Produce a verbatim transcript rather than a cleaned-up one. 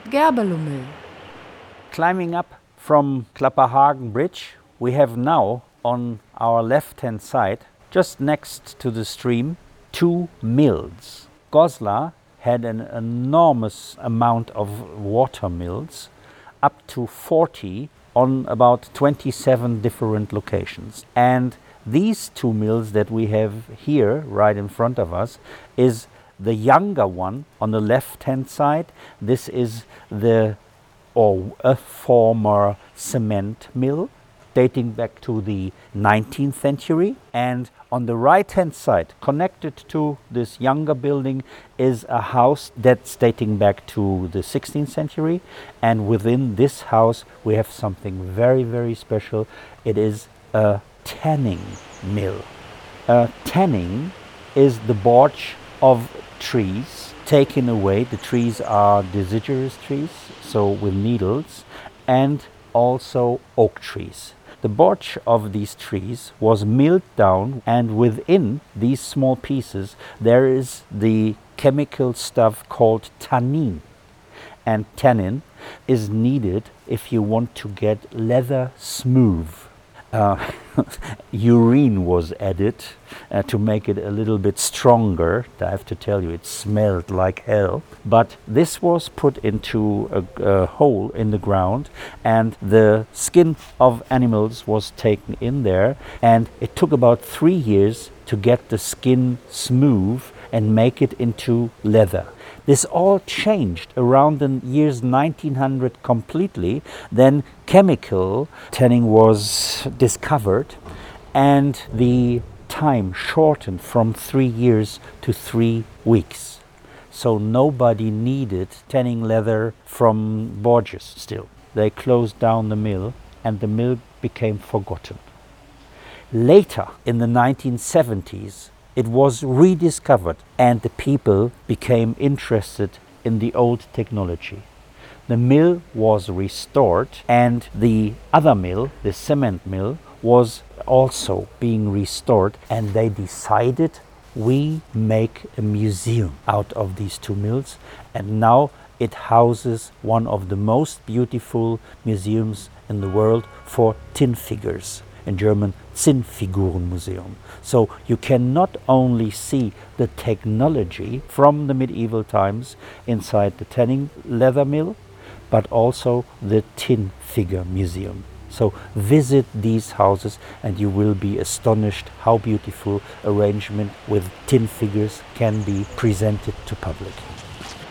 Gerberló-Mill. Climbing up from Klapperhagen Bridge, we have now on our left-hand side, just next to the stream, two mills. Goslar had an enormous amount of water mills, up to forty on about twenty-seven different locations. And these two mills that we have here right in front of us is the younger one on the left-hand side. This is the or a former cement mill dating back to the nineteenth century. And on the right-hand side, connected to this younger building, is a house that's dating back to the sixteenth century. And within this house, we have something very, very special. It is a tanning mill. Uh, tanning is the bark of trees taken away. The trees are deciduous trees, so with needles, and also oak trees. The bark of these trees was milled down, and within these small pieces there is the chemical stuff called tannin. And tannin is needed if you want to get leather smooth. Uh, urine was added uh, to make it a little bit stronger. I have to tell you, it smelled like hell. But this was put into a, a hole in the ground, and the skin of animals was taken in there, and it took about three years to get the skin smooth and make it into leather. This all changed around the years nineteen hundred completely. Then chemical tanning was discovered, and the time shortened from three years to three weeks. So nobody needed tanning leather from barges still. They closed down the mill, and the mill became forgotten. Later, in the nineteen seventies, it was rediscovered, and the people became interested in the old technology. The mill was restored, and the other mill, the cement mill, was also being restored, and they decided, we make a museum out of these two mills, and now it houses one of the most beautiful museums in the world for tin figures. In German, Zinnfigurenmuseum. So you can not only see the technology from the medieval times inside the tanning leather mill, but also the tin figure museum. So visit these houses and you will be astonished how beautiful arrangement with tin figures can be presented to public.